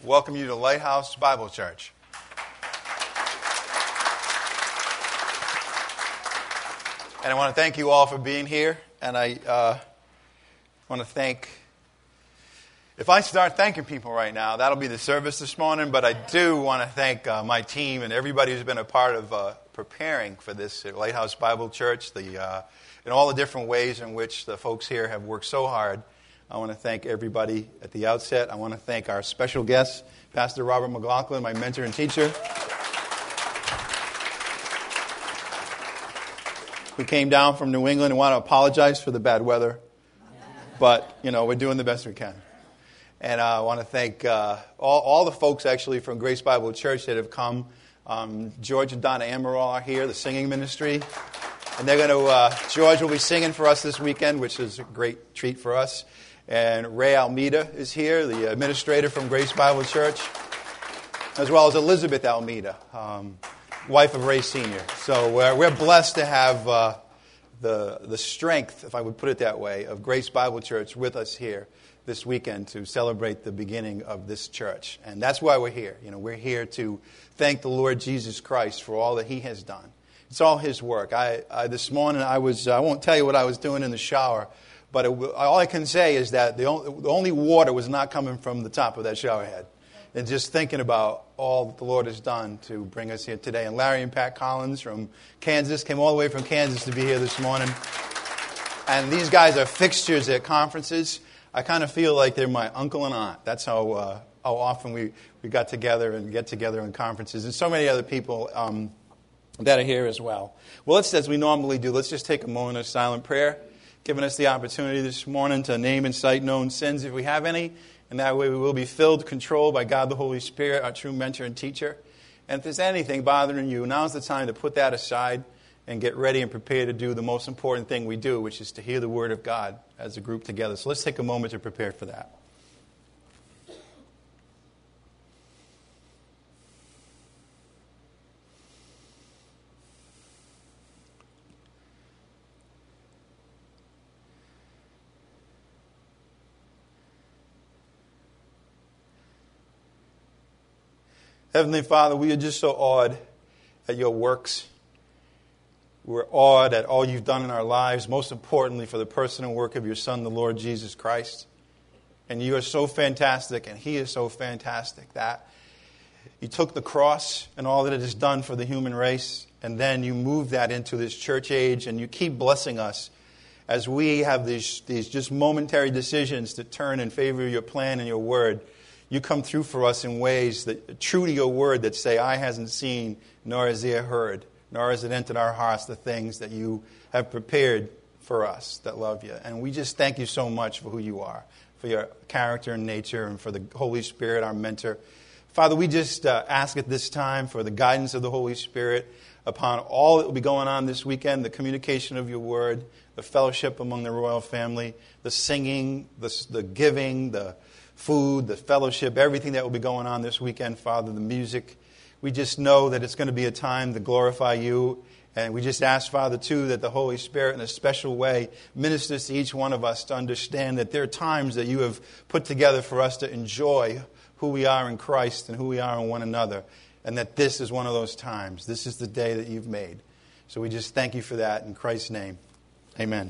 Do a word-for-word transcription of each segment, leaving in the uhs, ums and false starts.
welcome you to Lighthouse Bible Church. And I want to thank you all for being here. And I uh, want to thank, if I start thanking people right now, that'll be the service this morning. But I do want to thank uh, my team and everybody who's been a part of uh, preparing for this at Lighthouse Bible Church, the uh, in all the different ways in which the folks here have worked so hard. I want to thank everybody at the outset. I want to thank our special guest, Pastor Robert McLaughlin, my mentor and teacher, who came down from New England and want to apologize for the bad weather. But, you know, we're doing the best we can. And uh, I want to thank uh, all, all the folks, actually, from Grace Bible Church that have come. Um, George and Donna Amaral are here, the singing ministry. And they're going to, uh, George will be singing for us this weekend, which is a great treat for us. And Ray Almeida is here, the administrator from Grace Bible Church, as well as Elizabeth Almeida, um, wife of Ray Senior So we're, we're blessed to have uh, the the strength, if I would put it that way, of Grace Bible Church with us here this weekend to celebrate the beginning of this church. And that's why we're here. You know, we're here to thank the Lord Jesus Christ for all that He has done. It's all His work. I, I this morning I was I won't tell you what I was doing in the shower. But it, all I can say is that the only, the only water was not coming from the top of that shower head. And just thinking about all that the Lord has done to bring us here today. And Larry and Pat Collins from Kansas came all the way from Kansas to be here this morning. And these guys are fixtures at conferences. I kind of feel like they're my uncle and aunt. That's how uh, how often we, we got together and get together in conferences. And so many other people um, that are here as well. Well, let's, as we normally do, let's just take a moment of silent prayer, giving us the opportunity this morning to name and cite known sins if we have any. And that way we will be filled, controlled by God the Holy Spirit, our true mentor and teacher. And if there's anything bothering you, now's the time to put that aside and get ready and prepare to do the most important thing we do, which is to hear the Word of God as a group together. So let's take a moment to prepare for that. Heavenly Father, we are just so awed at your works. We're awed at all you've done in our lives, most importantly for the person and work of your Son, the Lord Jesus Christ. And you are so fantastic, and He is so fantastic that you took the cross and all that it has done for the human race, and then you moved that into this church age, and you keep blessing us as we have these, these just momentary decisions to turn in favor of your plan and your word. You come through for us in ways that true to your word that say, eye hasn't seen, nor has ear heard, nor has it entered our hearts the things that you have prepared for us that love you. And we just thank you so much for who you are, for your character and nature, and for the Holy Spirit, our mentor. Father, we just uh, ask at this time for the guidance of the Holy Spirit upon all that will be going on this weekend, the communication of your word, the fellowship among the royal family, the singing, the, the giving, the food, the fellowship, everything that will be going on this weekend, Father, the music. We just know that it's going to be a time to glorify you. And we just ask, Father, too, that the Holy Spirit in a special way ministers to each one of us to understand that there are times that you have put together for us to enjoy who we are in Christ and who we are in one another. And that this is one of those times. This is the day that you've made. So we just thank you for that in Christ's name. Amen.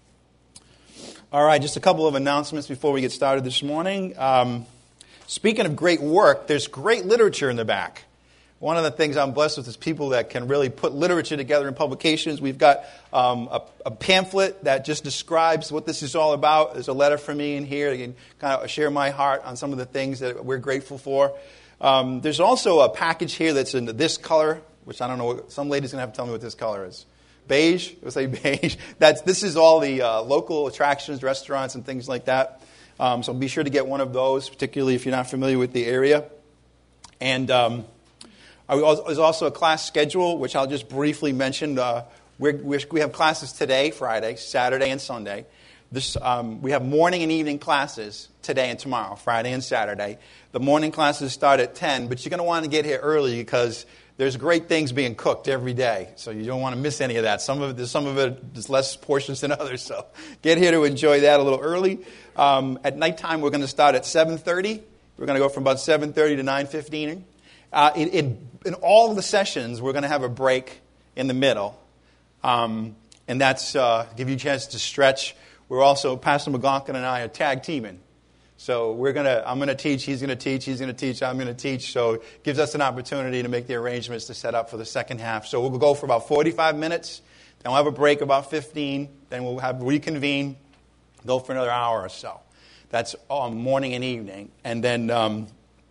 All right, just a couple of announcements before we get started this morning. Um, speaking of great work, there's great literature in the back. One of the things I'm blessed with is people that can really put literature together in publications. We've got um, a, a pamphlet that just describes what this is all about. There's a letter from me in here. I can kind of share my heart on some of the things that we're grateful for. Um, there's also a package here that's in this color, which I don't know. What, some lady's going to have to tell me what this color is. Beige, we'll say beige. That's, this is all the uh, local attractions, restaurants, and things like that. Um, so be sure to get one of those, particularly if you're not familiar with the area. And um, there's also a class schedule, which I'll just briefly mention. Uh, we're, we're, we have classes today, Friday, Saturday, and Sunday. This, um, we have morning and evening classes today and tomorrow, Friday and Saturday. The morning classes start at ten, but you're going to want to get here early because there's great things being cooked every day, so you don't want to miss any of that. Some of it, some of it, there's less portions than others, so get here to enjoy that a little early. Um, at nighttime, we're going to start at seven thirty. We're going to go from about seven thirty to nine fifteen. Uh, in, in, in all of the sessions, we're going to have a break in the middle. Um, and that's uh, give you a chance to stretch. We're also, Pastor McLaughlin and I are tag teaming. So we're gonna. I'm going to teach, he's going to teach, he's going to teach, I'm going to teach. So it gives us an opportunity to make the arrangements to set up for the second half. So we'll go for about forty-five minutes. Then we'll have a break about fifteen. Then we'll have reconvene, go for another hour or so. That's um, morning and evening. And then um,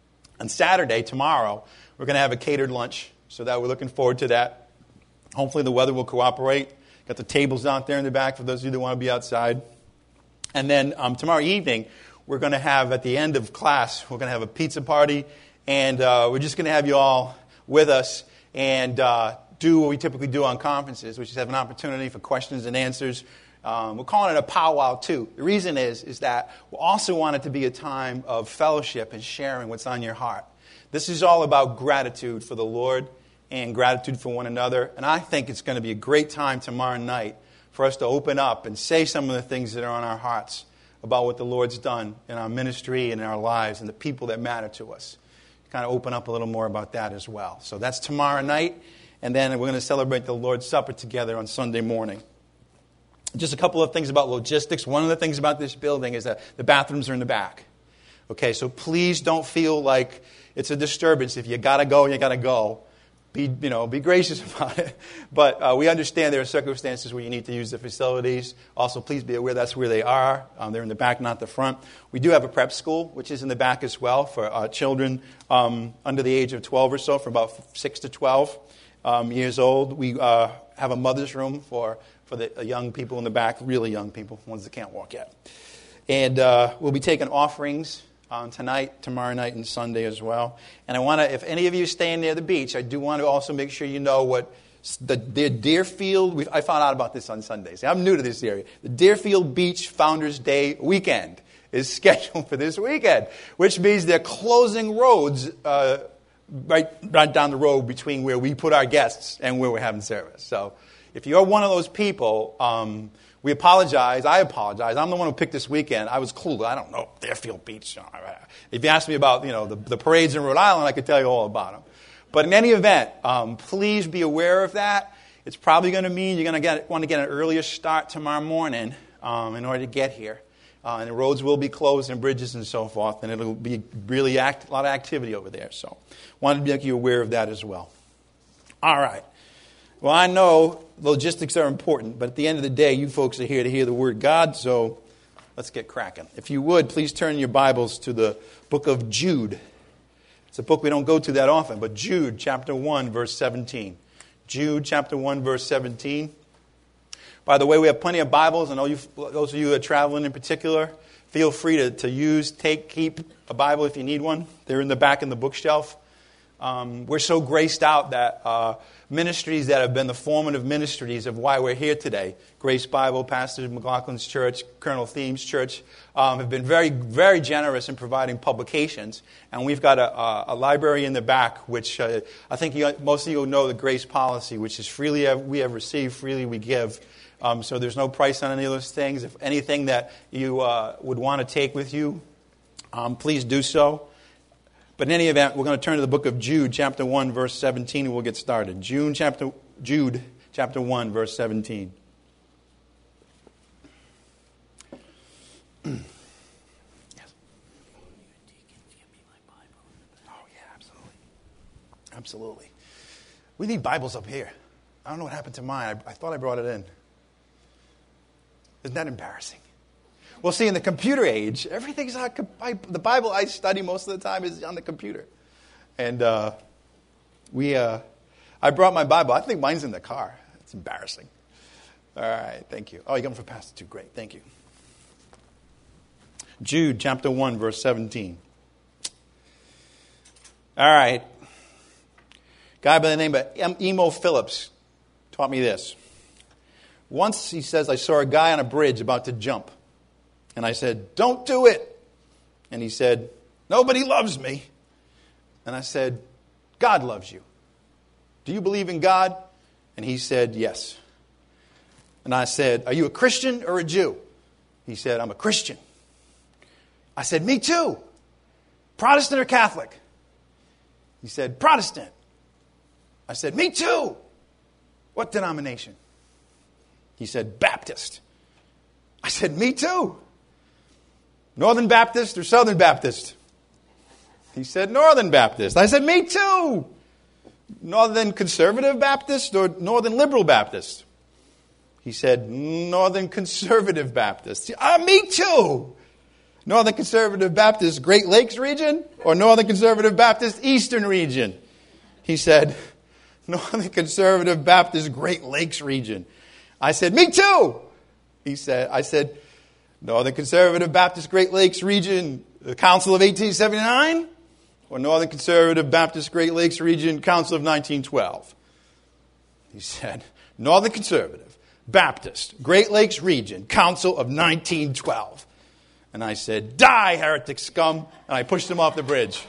on Saturday, tomorrow, we're going to have a catered lunch. So that we're looking forward to that. Hopefully the weather will cooperate. Got the tables out there in the back for those of you that want to be outside. And then um, tomorrow evening, we're going to have, at the end of class, we're going to have a pizza party. And uh, we're just going to have you all with us and uh, do what we typically do on conferences, which is have an opportunity for questions and answers. Um, we're calling it a powwow, too. The reason is, is that we also want it to be a time of fellowship and sharing what's on your heart. This is all about gratitude for the Lord and gratitude for one another. And I think it's going to be a great time tomorrow night for us to open up and say some of the things that are on our hearts about what the Lord's done in our ministry and in our lives and the people that matter to us. Kind of open up a little more about that as well. So that's tomorrow night. And then we're going to celebrate the Lord's Supper together on Sunday morning. Just a couple of things about logistics. One of the things about this building is that the bathrooms are in the back. Okay, so please don't feel like it's a disturbance. If you got to go, you got to go. Be, you know, be gracious about it. But uh, we understand there are circumstances where you need to use the facilities. Also, please be aware that's where they are. Um, they're in the back, not the front. We do have a prep school, which is in the back as well for uh, children um, under the age of twelve or so, from about six to twelve um, years old. We uh, have a mother's room for, for the young people in the back, really young people, ones that can't walk yet. And uh, we'll be taking offerings Um, tonight, tomorrow night, and Sunday as well. And I want to, if any of you staying near the beach, I do want to also make sure you know what the, the Deerfield, we, I found out about this on Sundays. I'm new to this area. The Deerfield Beach Founders Day weekend is scheduled for this weekend, which means they're closing roads uh, right, right down the road between where we put our guests and where we're having service. So if you're one of those people, um, we apologize. I apologize. I'm the one who picked this weekend. I was clueless. I don't know Deerfield Beach. If you asked me about, you know, the, the parades in Rhode Island, I could tell you all about them. But in any event, um, please be aware of that. It's probably going to mean you're going to get want to get an earlier start tomorrow morning um, in order to get here. Uh, and the roads will be closed and bridges and so forth, and it'll be really act, a lot of activity over there. So wanted to make you aware of that as well. All right. Well, I know logistics are important, but at the end of the day, you folks are here to hear the Word of God, so let's get cracking. If you would, please turn your Bibles to the book of Jude. It's a book we don't go to that often, but Jude chapter one, verse seventeen. Jude chapter one, verse seventeen. By the way, we have plenty of Bibles, and all you, those of you who are traveling in particular, feel free to, to use, take, keep a Bible if you need one. They're in the back in the bookshelf. Um, we're so graced out that uh, ministries that have been the formative ministries of why we're here today, Grace Bible, Pastor McLaughlin's church, Colonel Themes Church, um, have been very, very generous in providing publications. And we've got a, a, a library in the back, which uh, I think you, most of you know the Grace policy, which is freely have, we have received, freely we give. Um, so there's no price on any of those things. If anything that you uh, would want to take with you, um, please do so. But in any event, we're going to turn to the book of Jude, chapter one, verse seventeen, and we'll get started. Jude, chapter, Jude, chapter one, verse seventeen. Yes. Oh, yeah, absolutely. Absolutely. We need Bibles up here. I don't know what happened to mine. I, I thought I brought it in. Isn't that embarrassing? Well, see, in the computer age, everything's on I, the Bible I study most of the time is on the computer. And uh, we, uh, I brought my Bible. I think mine's in the car. It's embarrassing. All right, thank you. Oh, you're coming for Pastor too. Great, thank you. Jude, chapter one, verse seventeen. All right. Guy by the name of Emo Phillips taught me this. Once, he says, I saw a guy on a bridge about to jump. And I said, don't do it. And he said, nobody loves me. And I said, God loves you. Do you believe in God? And he said, yes. And I said, are you a Christian or a Jew? He said, I'm a Christian. I said, me too. Protestant or Catholic? He said, Protestant. I said, me too. What denomination? He said, Baptist. I said, me too. Northern Baptist or Southern Baptist? He said, Northern Baptist. I said, me too. Northern Conservative Baptist or Northern Liberal Baptist? He said, Northern Conservative Baptist. Ah, me too. Northern Conservative Baptist Great Lakes region or Northern Conservative Baptist Eastern region? He said, Northern Conservative Baptist Great Lakes region. I said, me too. He said, I said, Northern Conservative Baptist Great Lakes region, the Council of eighteen seventy-nine or Northern Conservative Baptist Great Lakes region, Council of nineteen twelve? He said, Northern Conservative Baptist Great Lakes region, Council of nineteen twelve. And I said, die, heretic scum, and I pushed him off the bridge.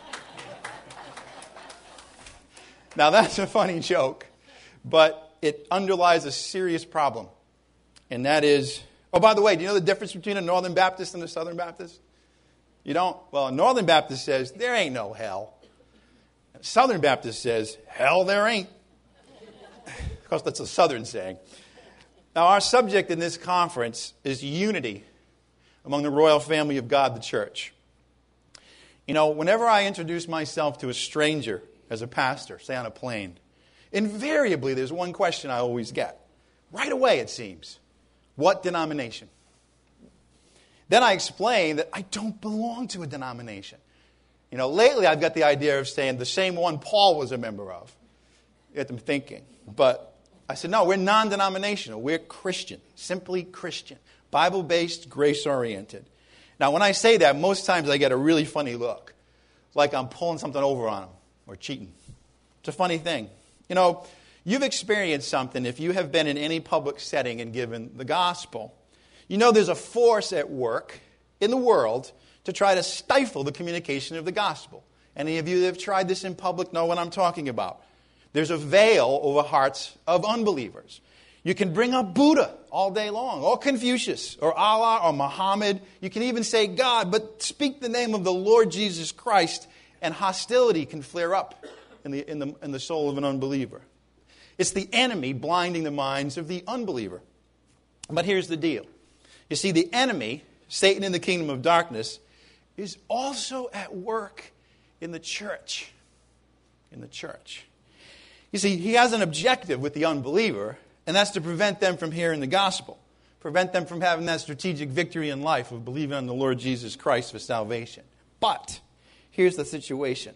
Now, that's a funny joke, but it underlies a serious problem. And that is, oh, by the way, do you know the difference between a Northern Baptist and a Southern Baptist? You don't? Well, a Northern Baptist says, there ain't no hell. A Southern Baptist says, hell there ain't. Of course, that's a Southern saying. Now, our subject in this conference is unity among the royal family of God, the church. You know, whenever I introduce myself to a stranger as a pastor, say on a plane, invariably there's one question I always get. Right away, it seems. What denomination? Then I explain that I don't belong to a denomination. You know, lately I've got the idea of saying the same one Paul was a member of. Get them thinking. But I said, no, we're non-denominational. We're Christian, simply Christian, Bible-based, grace-oriented. Now, when I say that, most times I get a really funny look, like I'm pulling something over on them or cheating. It's a funny thing. You know, you've experienced something if you have been in any public setting and given the gospel. You know there's a force at work in the world to try to stifle the communication of the gospel. Any of you that have tried this in public know what I'm talking about. There's a veil over hearts of unbelievers. You can bring up Buddha all day long, or Confucius, or Allah, or Muhammad. You can even say God, but speak the name of the Lord Jesus Christ, and hostility can flare up in the, in the, in the soul of an unbeliever. It's the enemy blinding the minds of the unbeliever. But here's the deal. You see, the enemy, Satan in the kingdom of darkness, is also at work in the church. In the church. You see, he has an objective with the unbeliever, and that's to prevent them from hearing the gospel. Prevent them from having that strategic victory in life of believing on the Lord Jesus Christ for salvation. But here's the situation.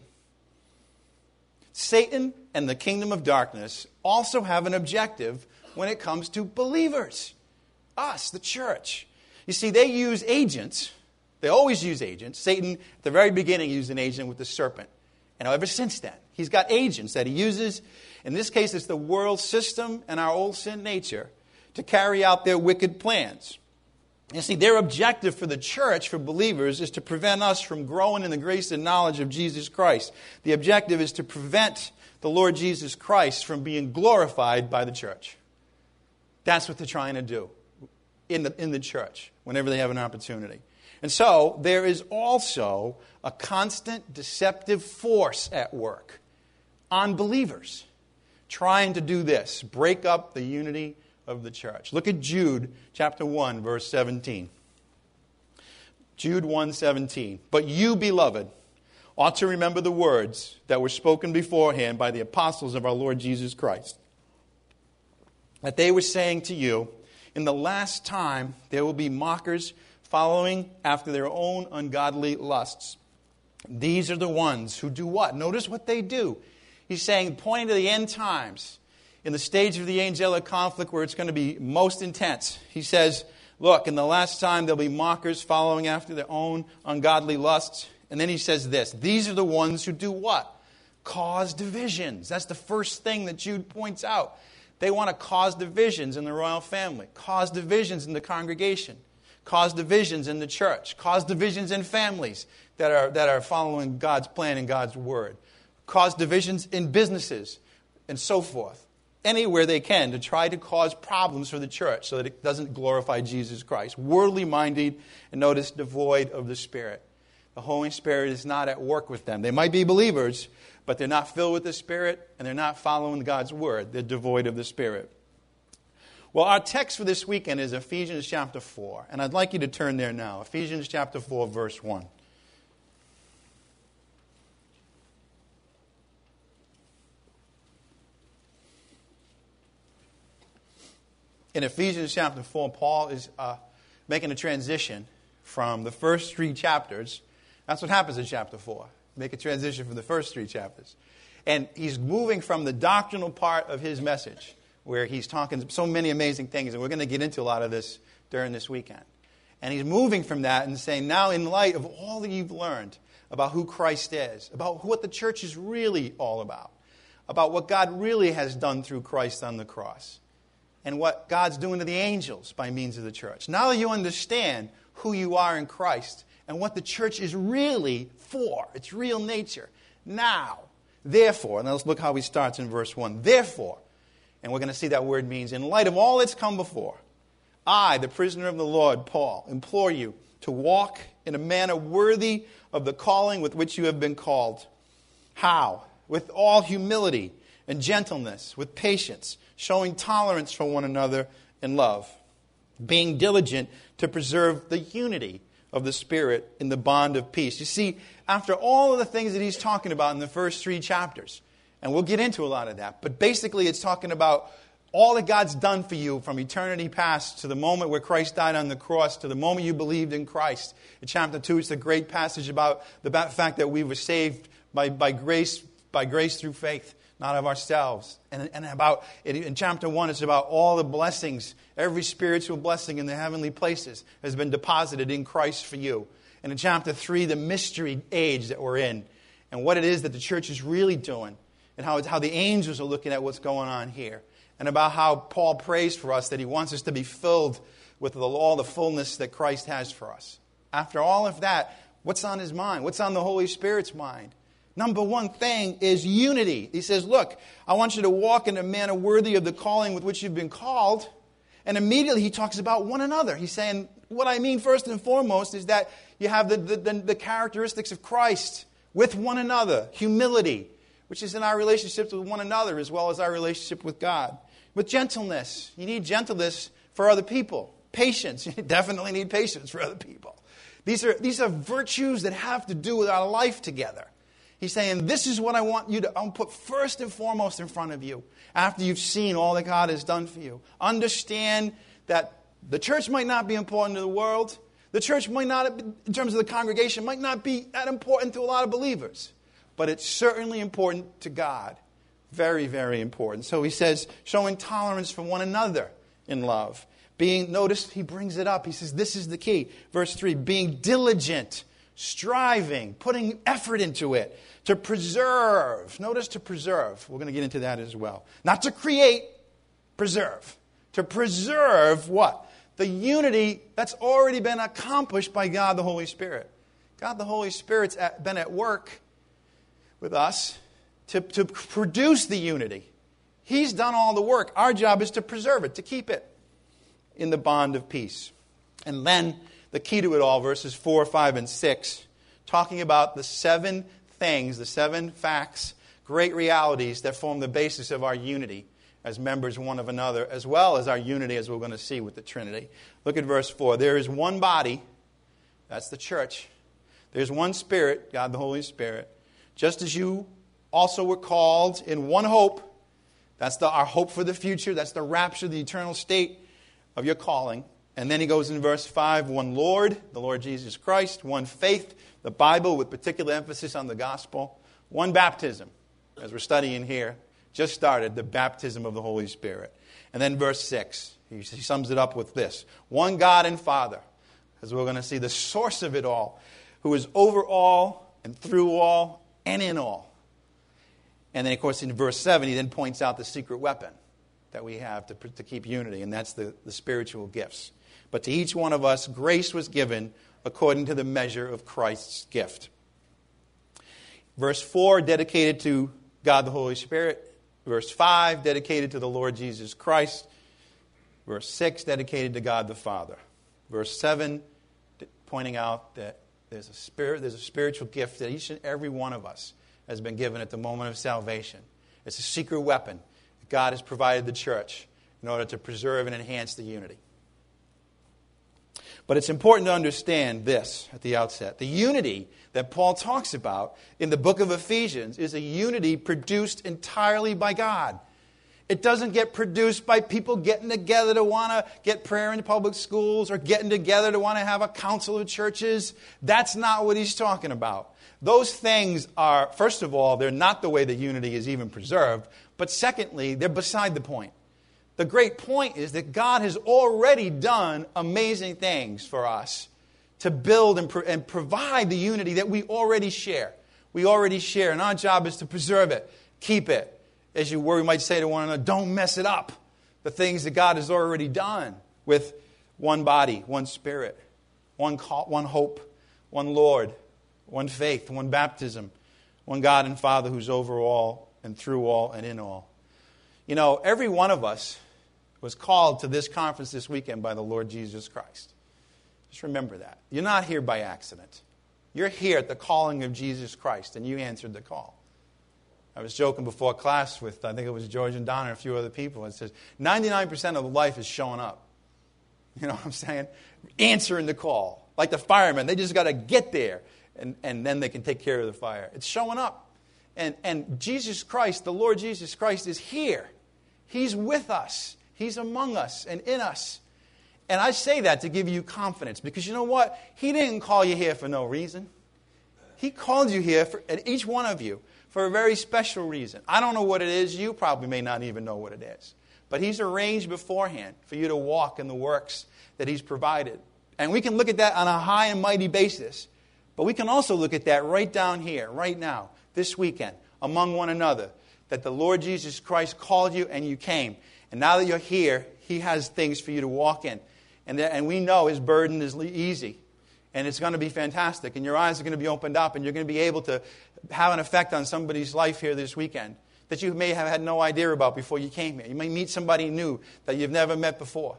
Satan and the kingdom of darkness also have an objective when it comes to believers. Us, the church. You see, they use agents. They always use agents. Satan, at the very beginning, used an agent with the serpent. And ever since then, he's got agents that he uses. In this case, it's the world system and our old sin nature to carry out their wicked plans. You see, their objective for the church, for believers, is to prevent us from growing in the grace and knowledge of Jesus Christ. The objective is to prevent the Lord Jesus Christ from being glorified by the church. That's what they're trying to do in the, in the church whenever they have an opportunity. And so there is also a constant deceptive force at work on believers trying to do this, break up the unity of the church. Look at Jude chapter one, verse seventeen. Jude one seventeen. But you, beloved, ought to remember the words that were spoken beforehand by the apostles of our Lord Jesus Christ, that they were saying to you, in the last time there will be mockers following after their own ungodly lusts. These are the ones who do what? Notice what they do. He's saying, pointing to the end times, in the stage of the angelic conflict where it's going to be most intense. He says, look, in the last time there'll be mockers following after their own ungodly lusts. And then he says this, these are the ones who do what? Cause divisions. That's the first thing that Jude points out. They want to cause divisions in the royal family, cause divisions in the congregation, cause divisions in the church, cause divisions in families that are, that are following God's plan and God's word, cause divisions in businesses, and so forth. Anywhere they can to try to cause problems for the church so that it doesn't glorify Jesus Christ. Worldly minded, and notice, devoid of the Spirit. The Holy Spirit is not at work with them. They might be believers, but they're not filled with the Spirit, and they're not following God's Word. They're devoid of the Spirit. Well, our text for this weekend is Ephesians chapter four, and I'd like you to turn there now. Ephesians chapter four, verse one. In Ephesians chapter four, Paul is uh, making a transition from the first three chapters. That's what happens in chapter four. Make a transition from the first three chapters. And he's moving from the doctrinal part of his message, where he's talking so many amazing things, and we're going to get into a lot of this during this weekend. And he's moving from that and saying, now in light of all that you've learned about who Christ is, about what the church is really all about, about what God really has done through Christ on the cross, and what God's doing to the angels by means of the church. Now that you understand who you are in Christ and what the church is really for, its real nature, now, therefore, and let's look how he starts in verse one. Therefore, and we're going to see that word means, in light of all that's come before, I, the prisoner of the Lord, Paul, implore you to walk in a manner worthy of the calling with which you have been called. How? With all humility and gentleness, with patience, showing tolerance for one another in love, being diligent to preserve the unity of the Spirit in the bond of peace. You see, after all of the things that he's talking about in the first three chapters, and we'll get into a lot of that, but basically it's talking about all that God's done for you from eternity past to the moment where Christ died on the cross, to the moment you believed in Christ. In chapter two, it's a great passage about the fact that we were saved by, by grace, by grace through faith, not of ourselves. And, and about in chapter one, it's about all the blessings, every spiritual blessing in the heavenly places has been deposited in Christ for you. And in chapter three, the mystery age that we're in, and what it is that the church is really doing, and how, it's, how the angels are looking at what's going on here, and about how Paul prays for us that he wants us to be filled with the, all the fullness that Christ has for us. After all of that, what's on his mind? What's on the Holy Spirit's mind? Number one thing is unity. He says, look, I want you to walk in a manner worthy of the calling with which you've been called. And immediately he talks about one another. He's saying, what I mean first and foremost is that you have the, the, the, the characteristics of Christ with one another. Humility, which is in our relationships with one another as well as our relationship with God. With gentleness. You need gentleness for other people. Patience. You definitely need patience for other people. These are, these are virtues that have to do with our life together. He's saying, this is what I want you to I'll put first and foremost in front of you after you've seen all that God has done for you. Understand that the church might not be important to the world. The church might not, in terms of the congregation, might not be that important to a lot of believers. But it's certainly important to God. Very, very important. So he says, showing tolerance for one another in love. Being, notice he brings it up. He says, this is the key. Verse three, being diligent, striving, putting effort into it, to preserve. Notice to preserve. We're going to get into that as well. Not to create, preserve. To preserve what? The unity that's already been accomplished by God the Holy Spirit. God the Holy Spirit's at, been at work with us to, to produce the unity. He's done all the work. Our job is to preserve it, to keep it in the bond of peace. And then the key to it all, verses four, five, and six, talking about the seven things, the seven facts, great realities that form the basis of our unity as members one of another, as well as our unity as we're going to see with the Trinity. Look at verse four. There is one body, that's the church. There's one Spirit, God the Holy Spirit, just as you also were called in one hope. That's the, our hope for the future. That's the rapture, the eternal state of your calling. And then he goes in verse five, one Lord, the Lord Jesus Christ, one faith, the Bible with particular emphasis on the gospel, one baptism, as we're studying here, just started, the baptism of the Holy Spirit. And then verse six, he sums it up with this, one God and Father, as we're going to see the source of it all, who is over all and through all and in all. And then, of course, in verse seven, he then points out the secret weapon that we have to, to keep unity, and that's the, the spiritual gifts. But to each one of us, grace was given according to the measure of Christ's gift. Verse four, dedicated to God the Holy Spirit. Verse five, dedicated to the Lord Jesus Christ. Verse six, dedicated to God the Father. Verse seven, pointing out that There's a spirit, there's a spiritual gift that each and every one of us has been given at the moment of salvation. It's a secret weapon that God has provided the church in order to preserve and enhance the unity. But it's important to understand this at the outset. The unity that Paul talks about in the book of Ephesians is a unity produced entirely by God. It doesn't get produced by people getting together to want to get prayer in public schools or getting together to want to have a council of churches. That's not what he's talking about. Those things are, first of all, they're not the way that unity is even preserved. But secondly, they're beside the point. The great point is that God has already done amazing things for us to build and, pro- and provide the unity that we already share. We already share, and our job is to preserve it, keep it. As you were, we might say to one another, don't mess it up. The things that God has already done with one body, one spirit, one call, one hope, one Lord, one faith, one baptism, one God and Father who's over all and through all and in all. You know, every one of us was called to this conference this weekend by the Lord Jesus Christ. Just remember that. You're not here by accident. You're here at the calling of Jesus Christ, and you answered the call. I was joking before class with, I think it was George and Donna and a few other people. It says, ninety-nine percent of life is showing up. You know what I'm saying? Answering the call. Like the firemen, they just got to get there, and, and then they can take care of the fire. It's showing up. And, and Jesus Christ, the Lord Jesus Christ, is here. He's with us. He's among us and in us. And I say that to give you confidence, because you know what? He didn't call you here for no reason. He called you here, for, and each one of you, for a very special reason. I don't know what it is. You probably may not even know what it is. But He's arranged beforehand for you to walk in the works that He's provided. And we can look at that on a high and mighty basis. But we can also look at that right down here, right now, this weekend, among one another, that the Lord Jesus Christ called you and you came. And now that you're here, He has things for you to walk in. And, that, and we know His burden is easy. And it's going to be fantastic. And your eyes are going to be opened up. And you're going to be able to have an effect on somebody's life here this weekend that you may have had no idea about before you came here. You may meet somebody new that you've never met before.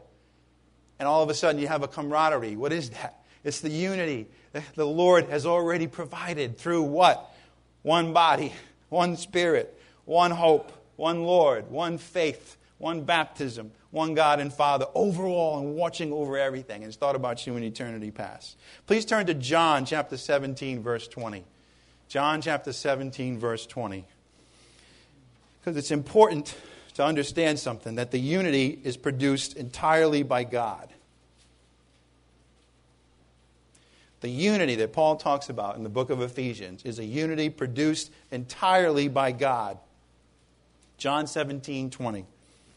And all of a sudden you have a camaraderie. What is that? It's the unity that the Lord has already provided through what? One body, one spirit, one hope, one Lord, one faith, one baptism, one God and Father, overall and watching over everything. And it's thought about you in eternity past. Please turn to John chapter seventeen, verse twenty. John chapter seventeen, verse twenty. Because it's important to understand something, that the unity is produced entirely by God. The unity that Paul talks about in the book of Ephesians is a unity produced entirely by God. John seventeen, twenty.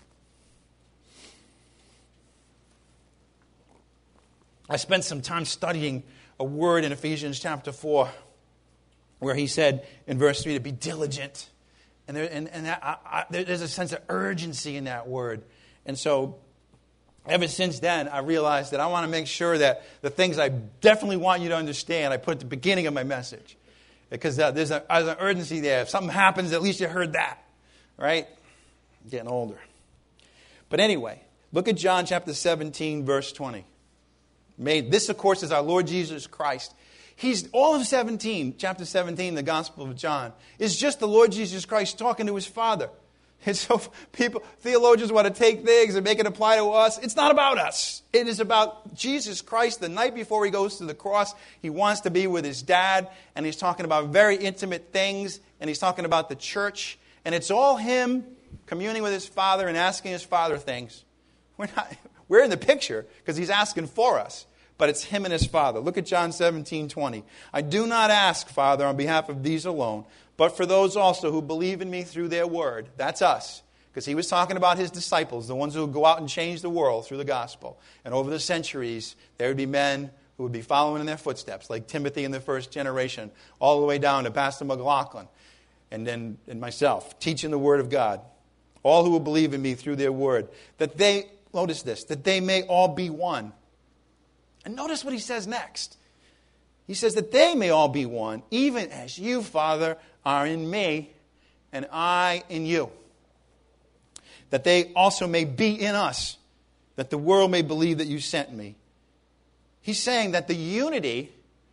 I spent some time studying a word in Ephesians chapter four where he said in verse three to be diligent. And, there, and, and I, I, there's a sense of urgency in that word. And so ever since then, I realized that I want to make sure that the things I definitely want you to understand, I put at the beginning of my message. Because uh, there's, a, there's an urgency there. If something happens, at least you heard that. Right? I'm getting older. But anyway, look at John chapter seventeen, verse twenty. Made this, of course, is our Lord Jesus Christ. He's all of seventeen, chapter seventeen, the Gospel of John, is just the Lord Jesus Christ talking to His Father. And so people, theologians want to take things and make it apply to us. It's not about us. It is about Jesus Christ. The night before He goes to the cross, He wants to be with His dad, and He's talking about very intimate things, and He's talking about the church, and it's all Him communing with His Father and asking His Father things. We're not, we're in the picture because He's asking for us. But it's Him and His Father. Look at John seventeen, twenty. I do not ask, Father, on behalf of these alone, but for those also who believe in me through their word. That's us. Because He was talking about His disciples, the ones who would go out and change the world through the gospel. And over the centuries, there would be men who would be following in their footsteps, like Timothy in the first generation, all the way down to Pastor McLaughlin, and then and myself, teaching the word of God. All who will believe in me through their word. That they, notice this, that they may all be one. And notice what He says next. He says that they may all be one, even as you, Father, are in me, and I in you. That they also may be in us, that the world may believe that you sent me. He's saying that the unity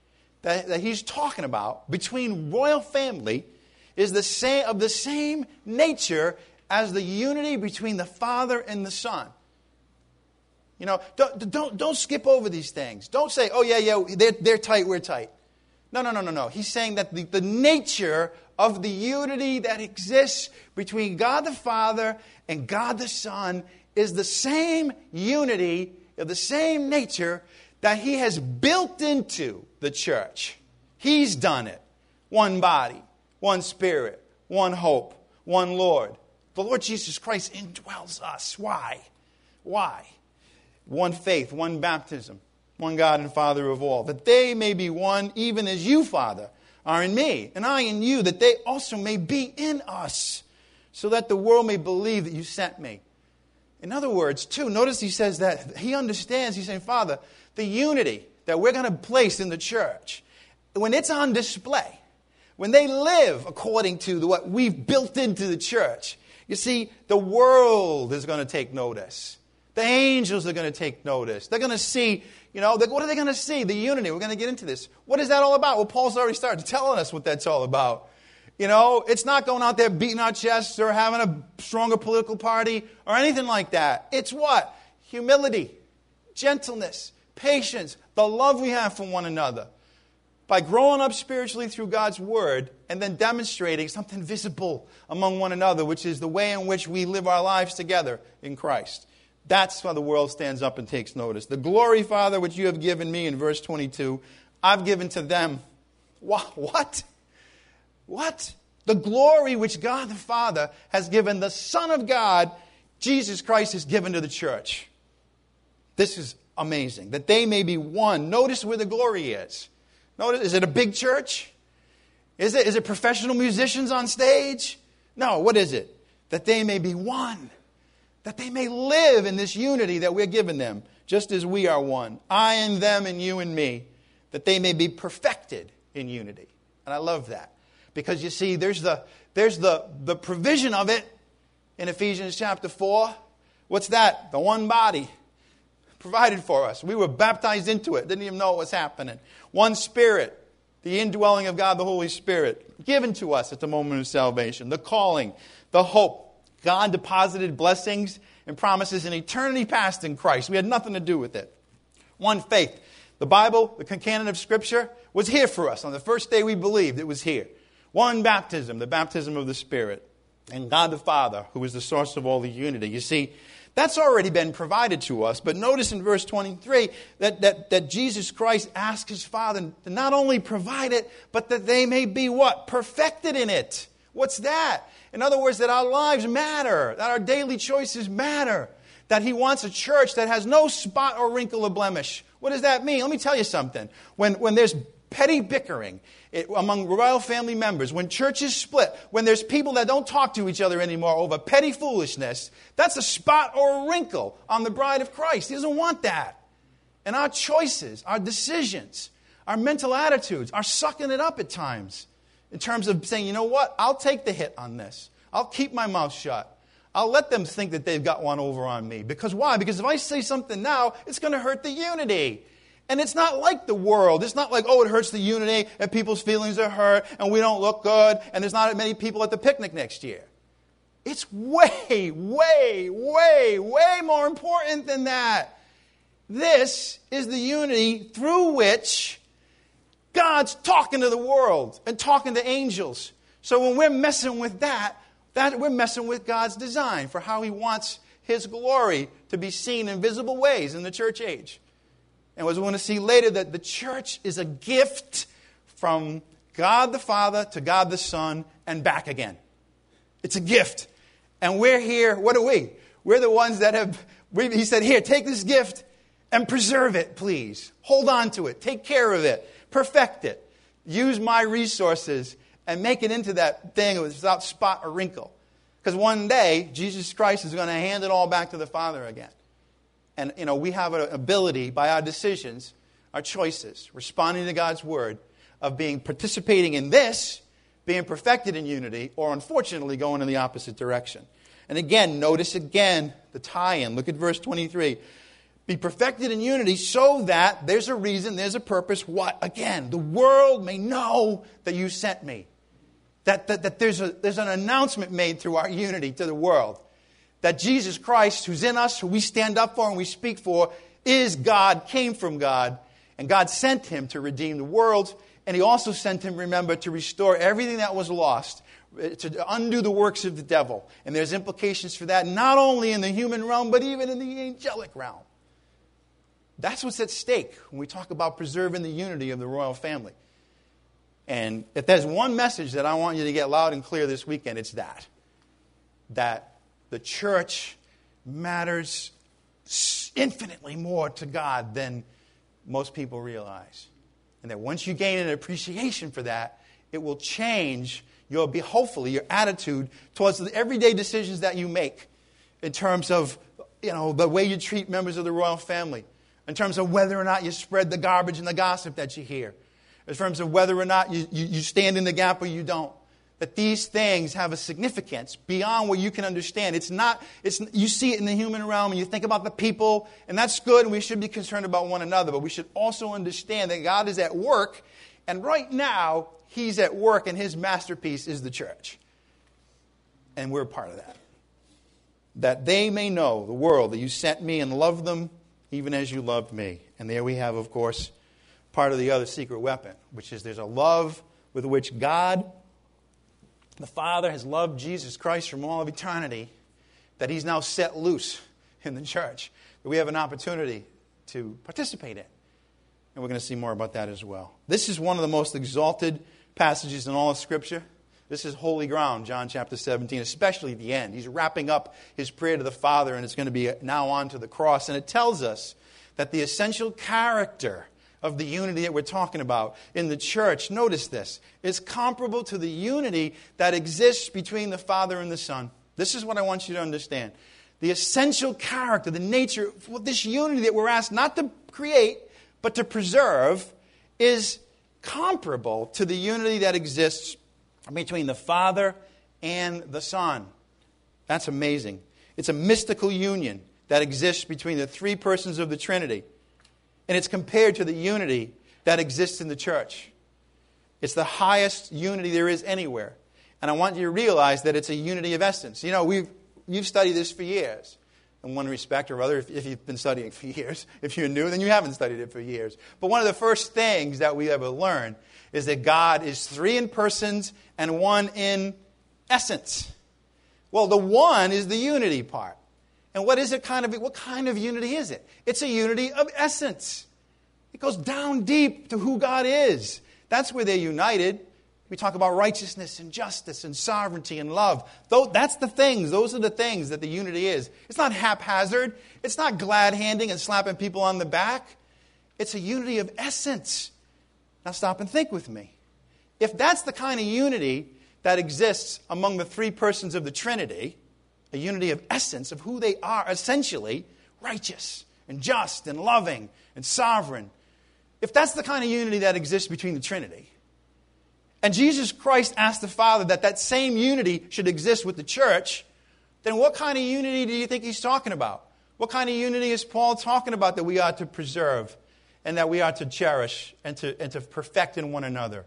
that, that he's talking about between royal family is the same, of the same nature as the unity between the Father and the Son. You know, don't, don't, don't skip over these things. Don't say, oh, yeah, yeah, they're, they're tight, we're tight. No, no, no, no, no. He's saying that the, the nature of the unity that exists between God the Father and God the Son is the same unity, of the same nature that he has built into the church. He's done it. One body, one Spirit, one hope, one Lord. The Lord Jesus Christ indwells us. Why? Why? One faith, one baptism, one God and Father of all, that they may be one, even as you, Father, are in me, and I in you, that they also may be in us, so that the world may believe that you sent me. In other words, too, notice he says that he understands, he's saying, Father, the unity that we're going to place in the church, when it's on display, when they live according to what we've built into the church, you see, the world is going to take notice. The angels are going to take notice. They're going to see, you know, what are they going to see? The unity. We're going to get into this. What is that all about? Well, Paul's already started telling us what that's all about. You know, it's not going out there beating our chests or having a stronger political party or anything like that. It's what? Humility, gentleness, patience, the love we have for one another. By growing up spiritually through God's Word and then demonstrating something visible among one another, which is the way in which we live our lives together in Christ. That's why the world stands up and takes notice. The glory, Father, which you have given me in verse twenty-two, I've given to them. What? What? The glory which God the Father has given the Son of God, Jesus Christ, has given to the church. This is amazing. That they may be one. Notice where the glory is. Notice, is it a big church? Is it, is it professional musicians on stage? No, what is it? That they may be one. That they may live in this unity that we're giving them, just as we are one. I and them and you and me. That they may be perfected in unity. And I love that. Because you see, there's the there's the, the provision of it in Ephesians chapter four. What's that? The one body provided for us. We were baptized into it. Didn't even know what was happening. One Spirit. The indwelling of God, the Holy Spirit. Given to us at the moment of salvation. The calling. The hope. God deposited blessings and promises in eternity past in Christ. We had nothing to do with it. One faith. The Bible, the canon of Scripture, was here for us. On the first day we believed, it was here. One baptism, the baptism of the Spirit. And God the Father, who is the source of all the unity. You see, that's already been provided to us. But notice in verse twenty-three that, that, that Jesus Christ asked his Father to not only provide it, but that they may be what? Perfected in it. What's that? In other words, that our lives matter. That our daily choices matter. That he wants a church that has no spot or wrinkle or blemish. What does that mean? Let me tell you something. When, when there's petty bickering it, among royal family members, when churches split, when there's people that don't talk to each other anymore over petty foolishness, that's a spot or a wrinkle on the bride of Christ. He doesn't want that. And our choices, our decisions, our mental attitudes are sucking it up at times in terms of saying, you know what, I'll take the hit on this. I'll keep my mouth shut. I'll let them think that they've got one over on me. Because why? Because if I say something now, it's going to hurt the unity. And it's not like the world. It's not like, oh, it hurts the unity and people's feelings are hurt and we don't look good and there's not many people at the picnic next year. It's way, way, way, way more important than that. This is the unity through which God's talking to the world and talking to angels. So when we're messing with that, that we're messing with God's design for how he wants his glory to be seen in visible ways in the church age. And as we want to see later, that the church is a gift from God the Father to God the Son and back again. It's a gift. And we're here, what are we? We're the ones that have, we, he said, here, take this gift and preserve it, please. Hold on to it. Take care of it. Perfect it. Use my resources and make it into that thing without spot or wrinkle. Because one day, Jesus Christ is going to hand it all back to the Father again. And, you know, we have an ability by our decisions, our choices, responding to God's Word, of being participating in this, being perfected in unity, or unfortunately going in the opposite direction. And again, notice again the tie-in. Look at verse twenty-three. Be perfected in unity so that there's a reason, there's a purpose. What? Again, the world may know that you sent me. That, that, that there's, a, there's an announcement made through our unity to the world. That Jesus Christ, who's in us, who we stand up for and we speak for, is God, came from God. And God sent him to redeem the world. And he also sent him, remember, to restore everything that was lost. To undo the works of the devil. And there's implications for that, not only in the human realm, but even in the angelic realm. That's what's at stake when we talk about preserving the unity of the royal family. And if there's one message that I want you to get loud and clear this weekend, it's that. That the church matters infinitely more to God than most people realize. And that once you gain an appreciation for that, it will change your, hopefully, your attitude towards the everyday decisions that you make in terms of, you know, the way you treat members of the royal family, in terms of whether or not you spread the garbage and the gossip that you hear, in terms of whether or not you, you, you stand in the gap or you don't. That these things have a significance beyond what you can understand. It's not, it's, you see it in the human realm and you think about the people, and that's good, and we should be concerned about one another, but we should also understand that God is at work, and right now, he's at work, and his masterpiece is the church. And we're a part of that. That they may know, the world, that you sent me and loved them even as you loved me. And there we have, of course, part of the other secret weapon, which is there's a love with which God, the Father, has loved Jesus Christ from all of eternity, that he's now set loose in the church. That we have an opportunity to participate in. And we're going to see more about that as well. This is one of the most exalted passages in all of Scripture. This is holy ground, John chapter seventeen, especially at the end. He's wrapping up his prayer to the Father, and it's going to be now on to the cross. And it tells us that the essential character of the unity that we're talking about in the church, notice this, is comparable to the unity that exists between the Father and the Son. This is what I want you to understand. The essential character, the nature, well, this unity that we're asked not to create, but to preserve, is comparable to the unity that exists between the Father and the Son. That's amazing. It's a mystical union that exists between the three persons of the Trinity. And it's compared to the unity that exists in the church. It's the highest unity there is anywhere. And I want you to realize that it's a unity of essence. You know, we've, you've studied this for years. In one respect or other, if, if you've been studying for years. If you're new, then you haven't studied it for years. But one of the first things that we ever learn is that God is three in persons and one in essence. Well, the one is the unity part. And what is it kind of, what kind of unity is it? It's a unity of essence. It goes down deep to who God is. That's where they're united. We talk about righteousness and justice and sovereignty and love. That's the things, those are the things that the unity is. It's not haphazard. It's not glad-handing and slapping people on the back. It's a unity of essence. Now stop and think with me. If that's the kind of unity that exists among the three persons of the Trinity, a unity of essence of who they are, essentially righteous and just and loving and sovereign. If that's the kind of unity that exists between the Trinity, and Jesus Christ asked the Father that that same unity should exist with the church, then what kind of unity do you think he's talking about? What kind of unity is Paul talking about that we are to preserve and that we are to cherish and to, and to perfect in one another?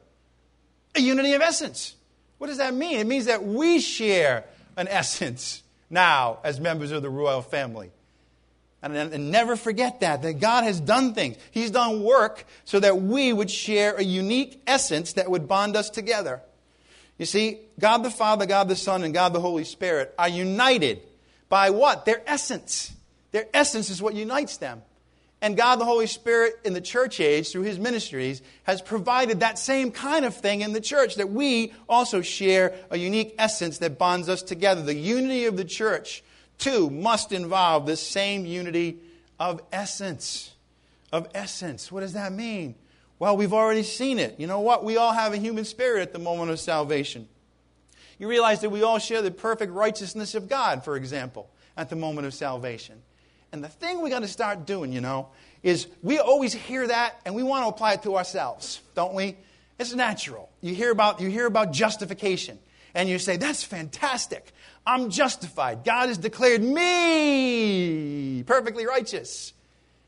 A unity of essence. What does that mean? It means that we share an essence now as members of the royal family. And, and never forget that, that God has done things. He's done work so that we would share a unique essence that would bond us together. You see, God the Father, God the Son, and God the Holy Spirit are united by what? Their essence. Their essence is what unites them. And God the Holy Spirit in the church age, through his ministries, has provided that same kind of thing in the church, that we also share a unique essence that bonds us together. The unity of the church, too, must involve this same unity of essence. Of essence. What does that mean? Well, we've already seen it. You know what? We all have a human spirit at the moment of salvation. You realize that we all share the perfect righteousness of God, for example, at the moment of salvation. And the thing we got to start doing, you know, is we always hear that and we want to apply it to ourselves, don't we? It's natural. You hear about you hear about justification and you say, that's fantastic. I'm justified. God has declared me perfectly righteous.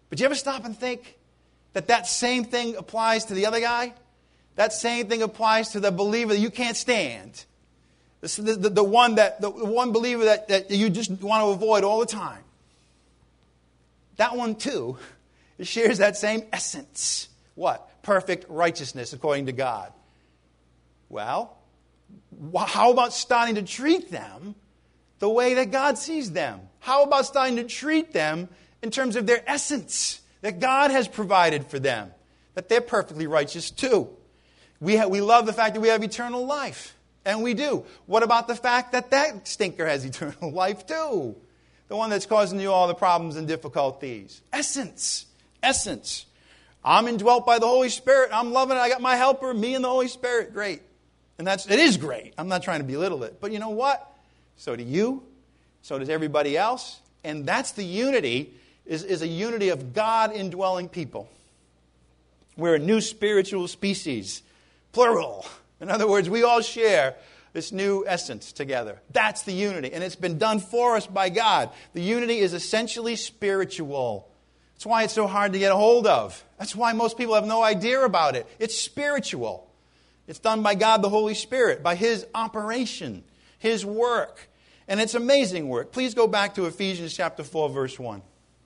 But you ever stop and think that that same thing applies to the other guy? That same thing applies to the believer that you can't stand. The, the, the, one, that, the one believer that, that you just want to avoid all the time. That one too, it shares that same essence. What? Perfect righteousness according to God. Well, how about starting to treat them the way that God sees them? How about starting to treat them in terms of their essence that God has provided for them? That they're perfectly righteous too. We, ha- we love the fact that we have eternal life. And we do. What about the fact that that stinker has eternal life too? The one that's causing you all the problems and difficulties. Essence. Essence. I'm indwelt by the Holy Spirit. I'm loving it. I got my helper, me and the Holy Spirit. Great. And that's it is great. I'm not trying to belittle it. But you know what? So do you. So does everybody else. And that's the unity, is, is a unity of God indwelling people. We're a new spiritual species. Plural. In other words, we all share this new essence together. That's the unity. And it's been done for us by God. The unity is essentially spiritual. That's why it's so hard to get a hold of. That's why most people have no idea about it. It's spiritual. It's done by God the Holy Spirit, by His operation, His work. And it's amazing work. Please go back to Ephesians chapter four, verse one.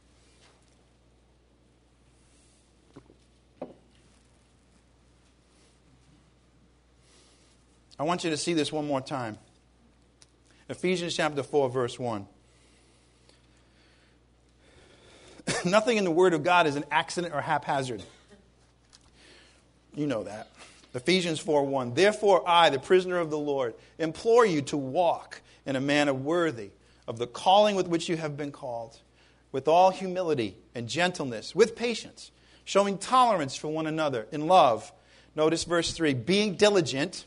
I want you to see this one more time. Ephesians chapter four, verse one. Nothing in the Word of God is an accident or haphazard. You know that. Ephesians four one. Therefore I, the prisoner of the Lord, implore you to walk in a manner worthy of the calling with which you have been called, with all humility and gentleness, with patience, showing tolerance for one another in love. Notice verse three. Being diligent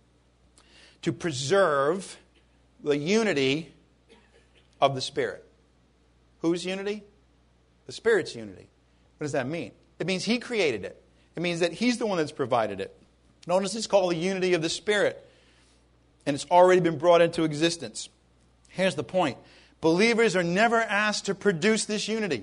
to preserve the unity of the Spirit. Whose unity? The Spirit's unity. What does that mean? It means He created it. It means that He's the one that's provided it. Notice it's called the unity of the Spirit. And it's already been brought into existence. Here's the point. Believers are never asked to produce this unity.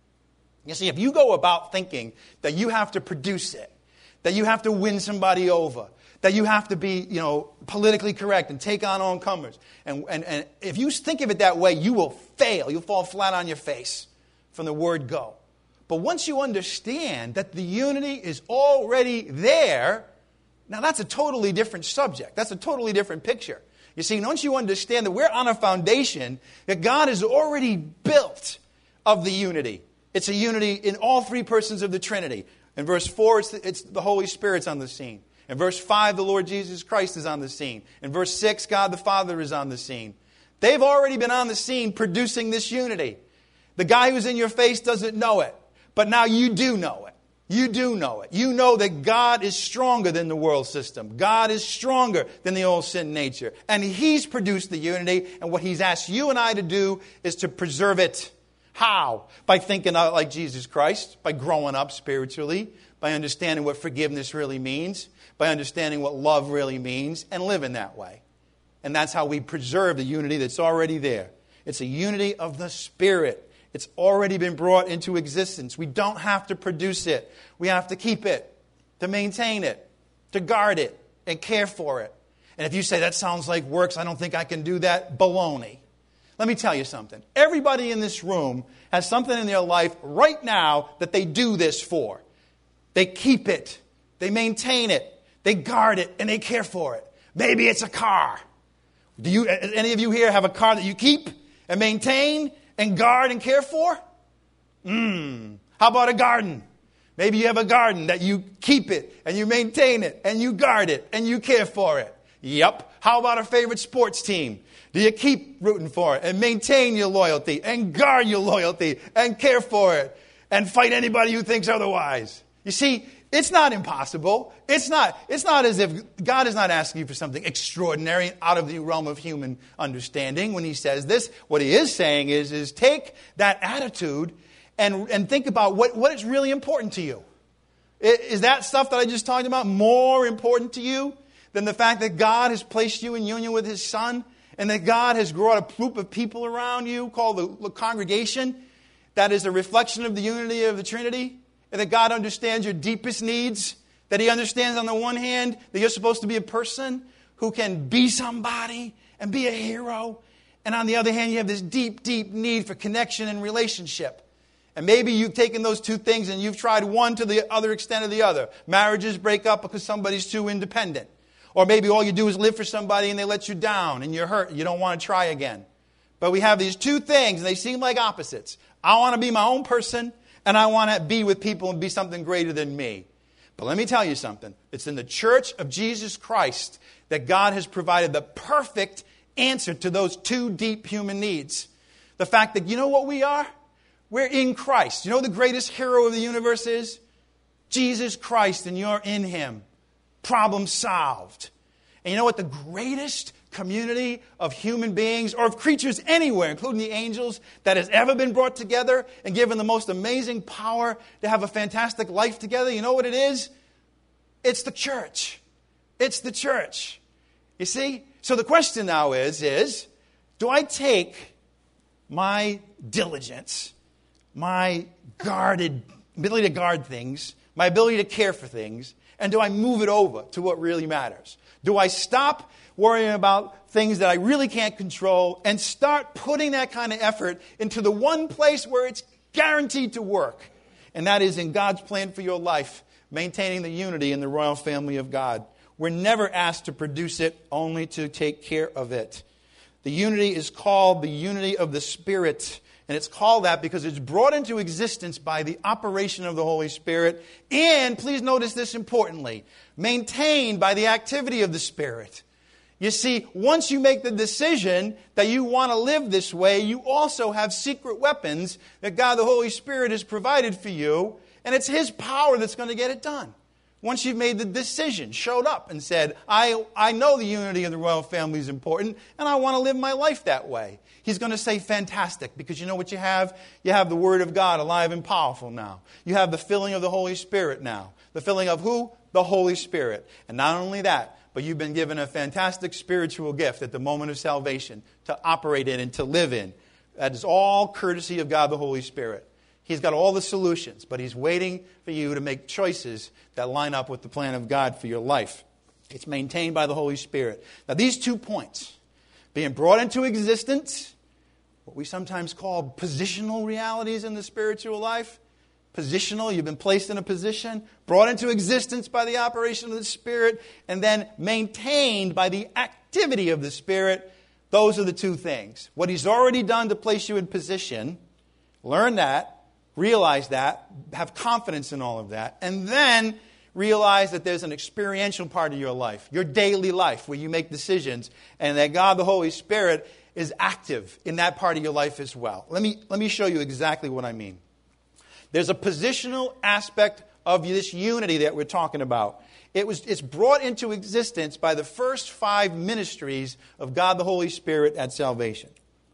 You see, if you go about thinking that you have to produce it, that you have to win somebody over, that you have to be, you know, politically correct and take on all-comers. And, and, and if you think of it that way, you will fail. You'll fall flat on your face from the word go. But once you understand that the unity is already there, now that's a totally different subject. That's a totally different picture. You see, once you understand that we're on a foundation that God has already built of the unity. It's a unity in all three persons of the Trinity. In verse four, it's the, it's the Holy Spirit's on the scene. In verse five, the Lord Jesus Christ is on the scene. In verse six, God the Father is on the scene. They've already been on the scene producing this unity. The guy who's in your face doesn't know it. But now you do know it. You do know it. You know that God is stronger than the world system. God is stronger than the old sin nature. And He's produced the unity. And what He's asked you and I to do is to preserve it. How? By thinking out like Jesus Christ. By growing up spiritually. By understanding what forgiveness really means. By understanding what love really means. And living that way. And that's how we preserve the unity that's already there. It's a unity of the Spirit. It's already been brought into existence. We don't have to produce it. We have to keep it, to maintain it, to guard it, and care for it. And if you say, that sounds like works, I don't think I can do that, baloney. Let me tell you something. Everybody in this room has something in their life right now that they do this for. They keep it, they maintain it, they guard it, and they care for it. Maybe it's a car. Do you? Any of you here have a car that you keep and maintain and guard and care for? Hmm. How about a garden? Maybe you have a garden that you keep it and you maintain it and you guard it and you care for it. Yep. How about a favorite sports team? Do you keep rooting for it and maintain your loyalty and guard your loyalty and care for it and fight anybody who thinks otherwise? You see, it's not impossible. It's not, it's not as if God is not asking you for something extraordinary out of the realm of human understanding when He says this. What He is saying is, is take that attitude and, and think about what, what is really important to you. Is that stuff that I just talked about more important to you than the fact that God has placed you in union with His Son and that God has brought a group of people around you called the, the congregation? that is a reflection of the unity of the Trinity, and that God understands your deepest needs, that He understands on the one hand that you're supposed to be a person who can be somebody and be a hero, and on the other hand you have this deep, deep need for connection and relationship. And maybe you've taken those two things and you've tried one to the other extent of the other. Marriages break up because somebody's too independent. Or maybe all you do is live for somebody and they let you down and you're hurt and you don't want to try again. But we have these two things and they seem like opposites. I want to be my own person and I want to be with people and be something greater than me. But let me tell you something. It's in the church of Jesus Christ that God has provided the perfect answer to those two deep human needs. The fact that, you know what we are? We're in Christ. You know the greatest hero of the universe is? Jesus Christ, and you're in Him. Problem solved. And you know what the greatest community of human beings, or of creatures anywhere, including the angels, that has ever been brought together and given the most amazing power to have a fantastic life together, you know what it is? It's the church. It's the church. You see? So the question now is, is, do I take my diligence, my guarded ability to guard things, my ability to care for things, and do I move it over to what really matters? Do I stop worrying about things that I really can't control and start putting that kind of effort into the one place where it's guaranteed to work? And that is in God's plan for your life, maintaining the unity in the royal family of God. We're never asked to produce it, only to take care of it. The unity is called the unity of the Spirit. And it's called that because it's brought into existence by the operation of the Holy Spirit. And, please notice this importantly, maintained by the activity of the Spirit. You see, once you make the decision that you want to live this way, you also have secret weapons that God the Holy Spirit has provided for you. And it's His power that's going to get it done. Once you've made the decision, showed up and said, I, I know the unity of the royal family is important, and I want to live my life that way. He's going to say, fantastic, because you know what you have? You have the Word of God alive and powerful now. You have the filling of the Holy Spirit now. The filling of who? The Holy Spirit. And not only that, but you've been given a fantastic spiritual gift at the moment of salvation to operate in and to live in. That is all courtesy of God the Holy Spirit. He's got all the solutions, but He's waiting for you to make choices that line up with the plan of God for your life. It's maintained by the Holy Spirit. Now, these two points, being brought into existence, what we sometimes call positional realities in the spiritual life. Positional, you've been placed in a position, brought into existence by the operation of the Spirit, and then maintained by the activity of the Spirit. Those are the two things. What He's already done to place you in position, learn that. Realize that, have confidence in all of that, and then realize that there's an experiential part of your life, your daily life, where you make decisions, and that God, the Holy Spirit, is active in that part of your life as well. Let me, let me show you exactly what I mean. There's a positional aspect of this unity that we're talking about. It was, it's brought into existence by the first five ministries of God, the Holy Spirit, at salvation.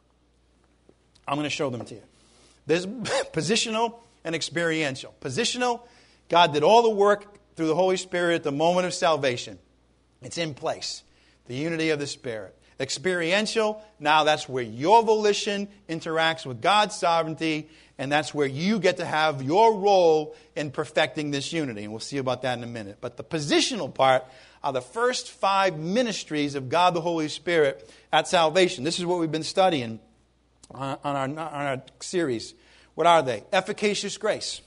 I'm going to show them to you. There's positional and experiential. Positional, God did all the work through the Holy Spirit at the moment of salvation. It's in place. The unity of the Spirit. Experiential, now that's where your volition interacts with God's sovereignty, and that's where you get to have your role in perfecting this unity. And we'll see about that in a minute. But the positional part are the first five ministries of God the Holy Spirit at salvation. This is what we've been studying on our, on our series. What are they? Efficacious grace.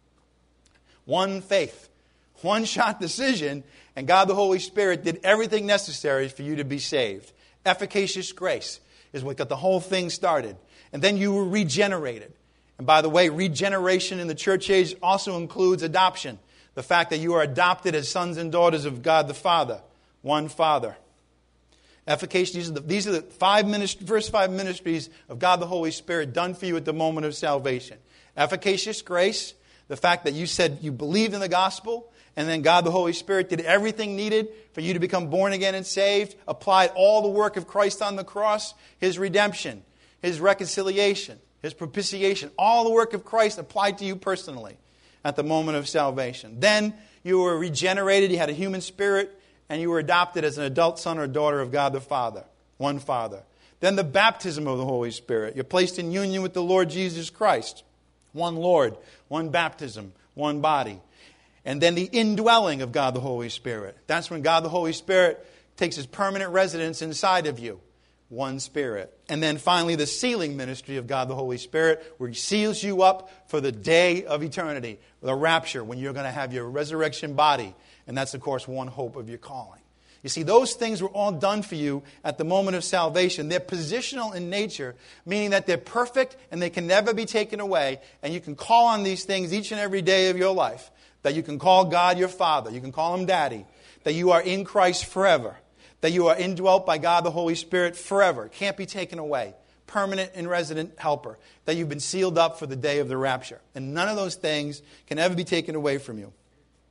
One faith. One shot decision, and God the Holy Spirit did everything necessary for you to be saved. Efficacious grace is what got the whole thing started. And then you were regenerated. And by the way, regeneration in the church age also includes adoption. The fact that you are adopted as sons and daughters of God the Father. One Father. Efficacious, these are the, these are the five minist- first five ministries of God the Holy Spirit done for you at the moment of salvation. Efficacious grace, the fact that you said you believed in the gospel, and then God the Holy Spirit did everything needed for you to become born again and saved, applied all the work of Christ on the cross, His redemption, His reconciliation, His propitiation, all the work of Christ applied to you personally at the moment of salvation. Then you were regenerated, you had a human spirit, and you were adopted as an adult son or daughter of God the Father, one Father. Then the baptism of the Holy Spirit. You're placed in union with the Lord Jesus Christ. One Lord, one baptism, one body. And then the indwelling of God the Holy Spirit. That's when God the Holy Spirit takes His permanent residence inside of you. One Spirit. And then finally the sealing ministry of God the Holy Spirit, where He seals you up for the day of eternity, the rapture, when you're going to have your resurrection body. And that's, of course, one hope of your calling. You see, those things were all done for you at the moment of salvation. They're positional in nature, meaning that they're perfect and they can never be taken away. And you can call on these things each and every day of your life. That you can call God your Father. You can call Him Daddy. That you are in Christ forever. That you are indwelt by God the Holy Spirit forever. It can't be taken away. Permanent and resident helper. That you've been sealed up for the day of the rapture. And none of those things can ever be taken away from you.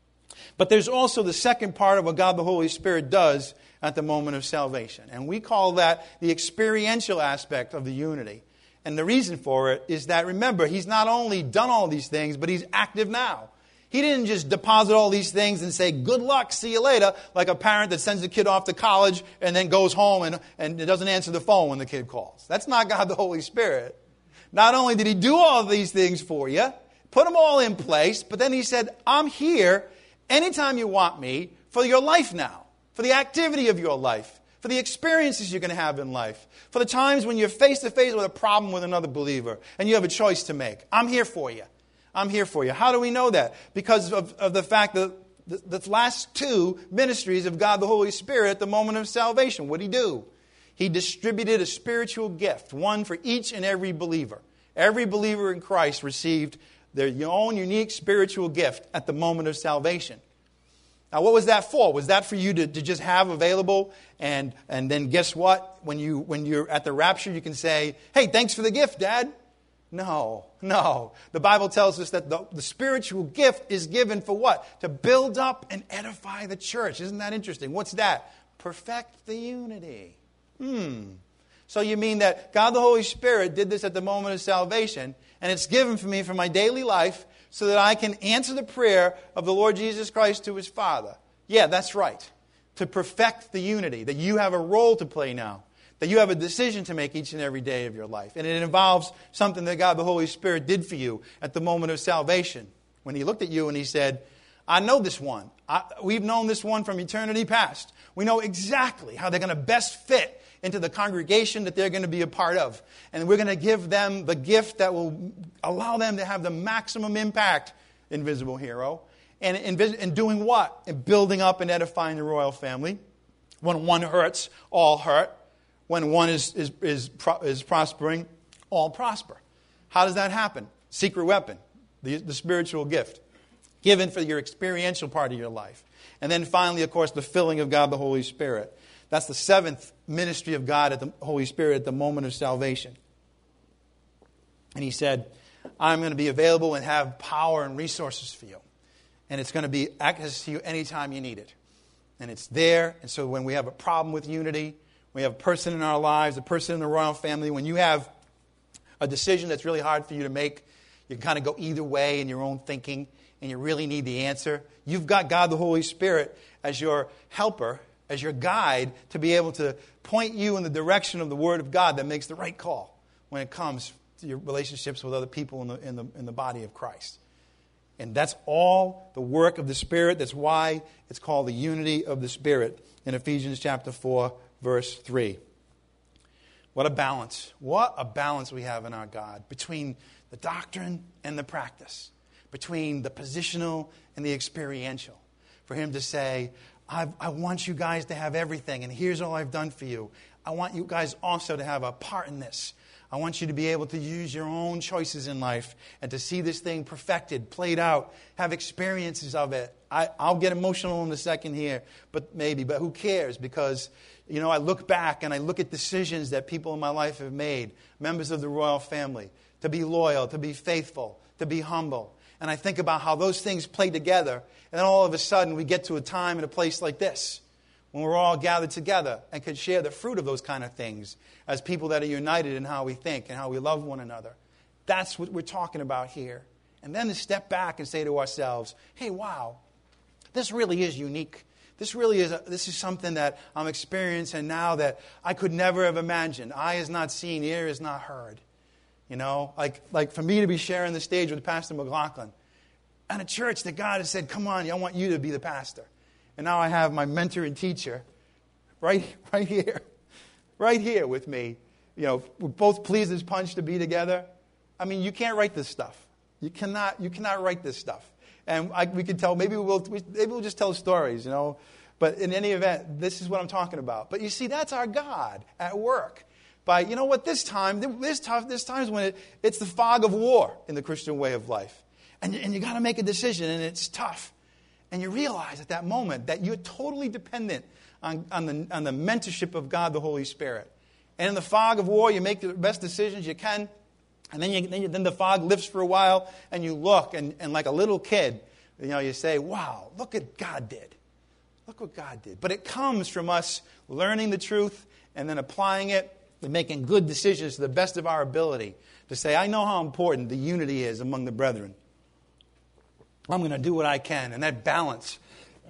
But there's also the second part of what God the Holy Spirit does at the moment of salvation. And we call that the experiential aspect of the unity. And the reason for it is that, remember, He's not only done all these things, but He's active now. He didn't just deposit all these things and say, good luck, see you later, like a parent that sends a kid off to college and then goes home and, and doesn't answer the phone when the kid calls. That's not God the Holy Spirit. Not only did He do all of these things for you, put them all in place, but then He said, I'm here anytime you want me for your life now, for the activity of your life, for the experiences you're going to have in life, for the times when you're face to face with a problem with another believer and you have a choice to make. I'm here for you. I'm here for you. How do we know that? Because of, of the fact that the, the last two ministries of God the Holy Spirit at the moment of salvation, what did He do? He distributed a spiritual gift, one for each and every believer. Every believer in Christ received their own unique spiritual gift at the moment of salvation. Now, what was that for? Was that for you to, to just have available? And, and then guess what? When, you, when you're at the rapture, you can say, hey, thanks for the gift, Dad. No, no. The Bible tells us that the, the spiritual gift is given for what? To build up and edify the church. Isn't that interesting? What's that? Perfect the unity. Hmm. So you mean that God the Holy Spirit did this at the moment of salvation, and it's given for me for my daily life so that I can answer the prayer of the Lord Jesus Christ to His Father. Yeah, that's right. To perfect the unity, that you have a role to play now. That you have a decision to make each and every day of your life. And it involves something that God the Holy Spirit did for you at the moment of salvation. When He looked at you and He said, I know this one. I, we've known this one from eternity past. We know exactly how they're going to best fit into the congregation that they're going to be a part of. And we're going to give them the gift that will allow them to have the maximum impact, invisible hero. And in, in doing what? In building up and edifying the royal family. When one hurts, all hurt. When one is, is, is, pro, is prospering, all prosper. How does that happen? Secret weapon, the, the spiritual gift, given for your experiential part of your life. And then finally, of course, the filling of God the Holy Spirit. That's the seventh ministry of God at the Holy Spirit at the moment of salvation. And He said, I'm going to be available and have power and resources for you. And it's going to be access to you anytime you need it. And it's there. And so when we have a problem with unity, we have a person in our lives, a person in the royal family. When you have a decision that's really hard for you to make, you can kind of go either way in your own thinking, and you really need the answer. You've got God the Holy Spirit as your helper, as your guide, to be able to point you in the direction of the Word of God that makes the right call when it comes to your relationships with other people in the, in the, in the body of Christ. And that's all the work of the Spirit. That's why it's called the unity of the Spirit in Ephesians chapter four, verse three. What a balance. What a balance we have in our God between the doctrine and the practice, between the positional and the experiential. For Him to say, I've, I want you guys to have everything, and here's all I've done for you. I want you guys also to have a part in this. I want you to be able to use your own choices in life and to see this thing perfected, played out, have experiences of it. I, I'll get emotional in a second here, but maybe, but who cares? Because, you know, I look back and I look at decisions that people in my life have made, members of the royal family, to be loyal, to be faithful, to be humble. And I think about how those things play together, and then all of a sudden we get to a time and a place like this, when we're all gathered together and can share the fruit of those kind of things as people that are united in how we think and how we love one another. That's what we're talking about here. And then to step back and say to ourselves, hey, wow, this really is unique. This really is, a, this is something that I'm experiencing now that I could never have imagined. Eye has not seen, ear has not heard. You know, like, like for me to be sharing the stage with Pastor McLaughlin and a church that God has said, come on, I want you to be the pastor. And now I have my mentor and teacher right, right here, right here with me. You know, we're both pleased as punch to be together. I mean, you can't write this stuff. You cannot, you cannot write this stuff. And I, we could tell, maybe we'll, we, maybe we'll just tell stories, you know. But in any event, this is what I'm talking about. But you see, that's our God at work. By, you know what, this time, this tough, this time is when it, it's the fog of war in the Christian way of life. And, and you got to make a decision, and it's tough. And you realize at that moment that you're totally dependent on, on, the, on the mentorship of God, the Holy Spirit. And in the fog of war, you make the best decisions you can. And then, you, then, you, then the fog lifts for a while, and you look, and, and like a little kid, you know, you say, wow, look what God did. Look what God did. But it comes from us learning the truth and then applying it and making good decisions to the best of our ability to say, I know how important the unity is among the brethren. I'm going to do what I can. And that balance,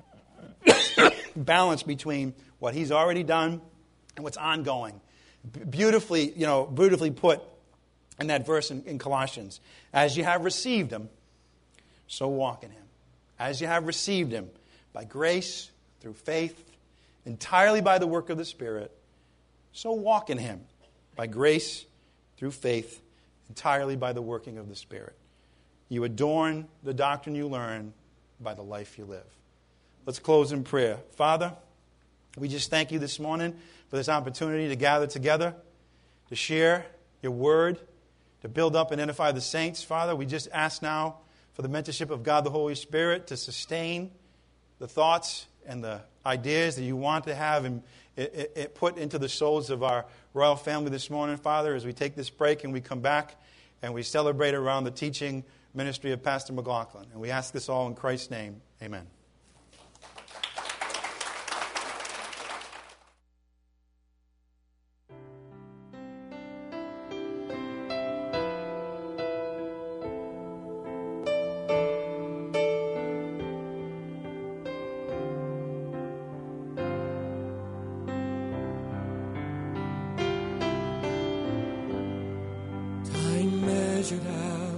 balance between what he's already done and what's ongoing. Beautifully, you know, beautifully put in that verse in, in Colossians. As you have received him, so walk in him. As you have received him by grace, through faith, entirely by the work of the Spirit, so walk in him by grace, through faith, entirely by the working of the Spirit. You adorn the doctrine you learn by the life you live. Let's close in prayer. Father, we just thank you this morning for this opportunity to gather together, to share your word, to build up and edify the saints. Father, we just ask now for the mentorship of God the Holy Spirit to sustain the thoughts and the ideas that you want to have and it, it, it put into the souls of our royal family this morning, Father, as we take this break and we come back and we celebrate around the teaching ministry of Pastor McLaughlin. And we ask this all in Christ's name. Amen. Measured out.